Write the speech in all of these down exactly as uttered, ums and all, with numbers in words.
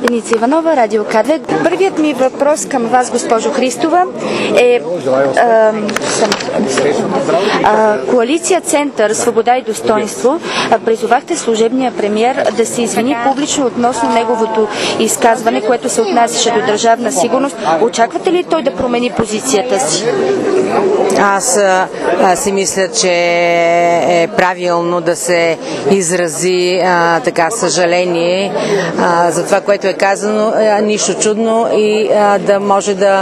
Деница Иванова, Радио К две. Първият ми въпрос към вас, госпожо Христова, е а, а, коалиция Център, свобода и достоинство. Призовахте служебния премиер да се извини публично относно неговото изказване, което се отнасяше до държавна сигурност. Очаквате ли той да промени позицията си? Аз а, си мисля, че е правилно да се изрази а, така съжаление а, за това, което е казано. А, нищо чудно и а, да може да,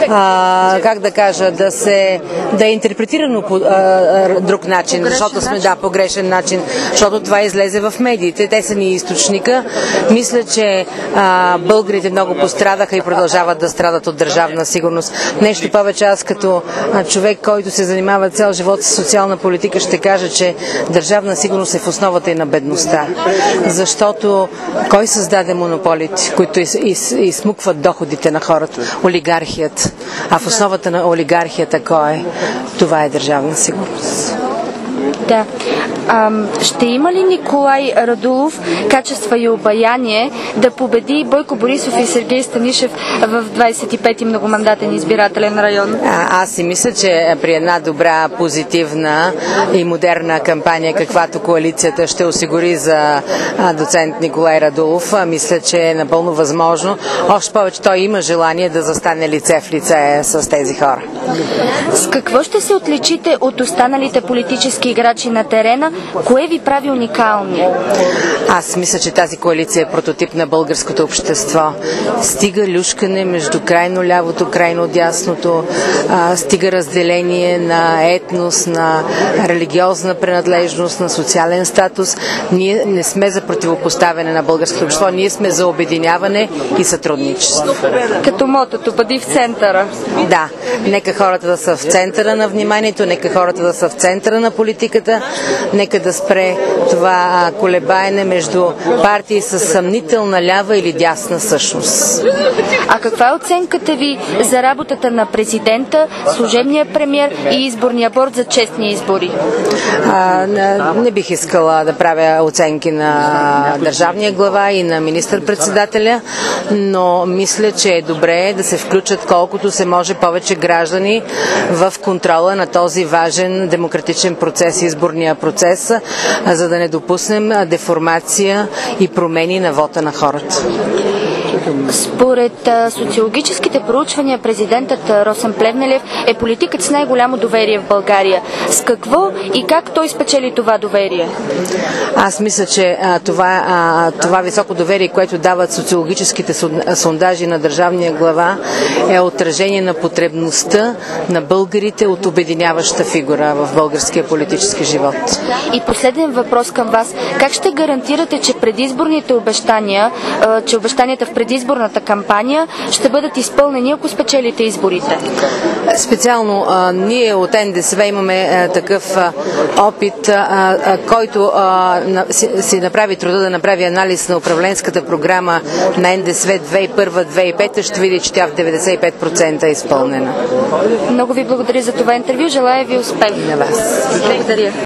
а, как да кажа, да се да е интерпретирано по а, друг начин, по защото сме начин. да по грешен начин, защото това излезе в медиите. Те са ни източника. Мисля, че а, българите много пострадаха и продължават да страдат от държавна сигурност. Нещо повече, аз като а, човек, който се занимава цял живот с социална политика, ще кажа, че държавна сигурност е в основата и на бедността. Защото кой създаде монополите, които из, из, изсмукват доходите на хората? Олигархият. А в основата на олигархията кой е? Това е държавна сигурност. Да. А, ще има ли Николай Радулов качества и обаяние да победи Бойко Борисов и Сергей Станишев в двадесет и пети многомандатен избирателен район? А, аз си мисля, че при една добра, позитивна и модерна кампания, каквато коалицията ще осигури за а, доцент Николай Радулов, а, мисля, че е напълно възможно. Още повече той има желание да застане лице в лице с тези хора. С какво ще се отличите от останалите политически играчи на терена? Кое ви прави уникални? Аз мисля, че тази коалиция е прототип на българското общество. Стига люшкане между крайно лявото, крайно дясното, а, стига разделение на етнос, на религиозна принадлежност, на социален статус. Ние не сме за противопоставяне на българското общество, ние сме за обединяване и сътрудничество. Като мотото, бъди в центъра. Да, нека хората да са в центъра на вниманието, нека хората да са в центъра на политиката, нека да спре това колебаене между партии с съмнителна лява или дясна същност. А каква е оценката ви за работата на президента, служебния премиер и изборния борд за честни избори? А, не, не бих искала да правя оценки на държавния глава и на министър-председателя, но мисля, че е добре да се включат колкото се може повече граждани в контрола на този важен демократичен процес, изборния процес, за да не допуснем деформация и промени на вота на хората. Според а, социологическите проучвания, президентът Росен Плевнелиев е политикът с най-голямо доверие в България. С какво и как той спечели това доверие? Аз мисля, че а, това, а, това високо доверие, което дават социологическите сондажи на държавния глава, е отражение на потребността на българите от обединяваща фигура в българския политически живот. И последен въпрос към вас. Как ще гарантирате, че предизборните обещания, а, че обещанията в предизборната кампания ще бъдат изпълнени, ако спечелите изборите? Специално а, ние от Н Д С В имаме а, такъв а, опит, а, а, който а, на, си, си направи труда да направи анализ на управленската програма на Н Д С В две хиляди и първа - две хиляди и пета. Ще види, че тя в деветдесет и пет процента е изпълнена. Много ви благодаря за това интервю. Желая ви успех. На вас. Благодаря.